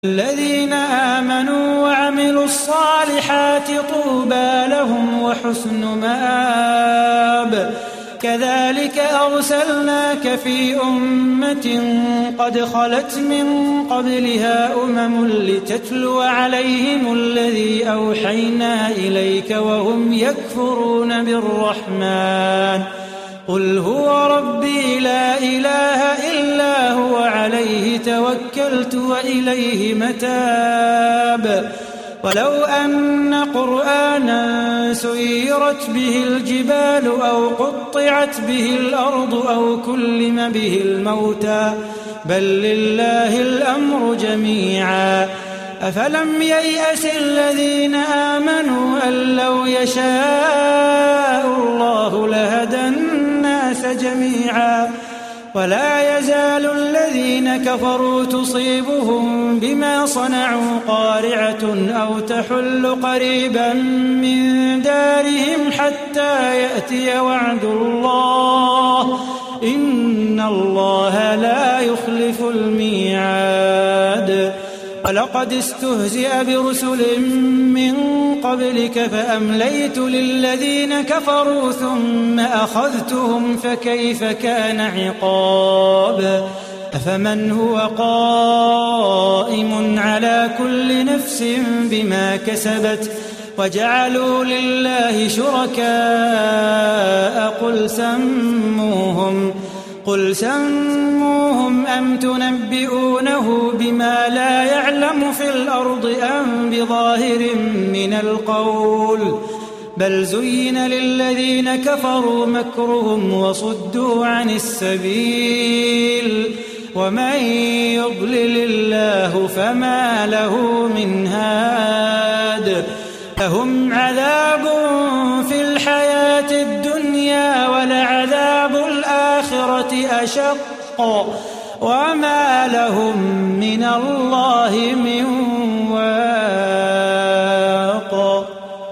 الذين آمنوا وعملوا الصالحات طوبى لهم وحسن مآب. كذلك أرسلناك في أمة قد خلت من قبلها لتتلو عليهم الذي أوحينا إليك وهم يكفرون بالرحمن. قل هو ربي لا إله إلا هو عليه توكلت وإليه متاب. ولو أن قرآنا سيرت به الجبال أو قطعت به الأرض أو كلم به الموتى بل لله الأمر جميعا. أفلم ييأس الذين آمنوا أن لو يشاء الله لهدى الناس جميعا. ولا يزال الذين كفروا تصيبهم بما صنعوا قارعة أو تحل قريبا من دارهم حتى يأتي وعد الله إن الله لا يخلف الميعاد. ولقد استهزئ برسل من قبلك فأمليت للذين كفروا ثم أخذتهم فكيف كان عقاب. أفمن هو قائم على كل نفس بما كسبت وجعلوا لله شركاء قل سموهم أم تنبئونه بما لا يعلم في الأرض أم بظاهر من القول بل زين للذين كفروا مكرهم وصدوا عن السبيل ومن يضلل الله فما له من هاد. لهم عذاب في الحياة الدنيا ولعذاب الآخرة أشق وما لهم من الله من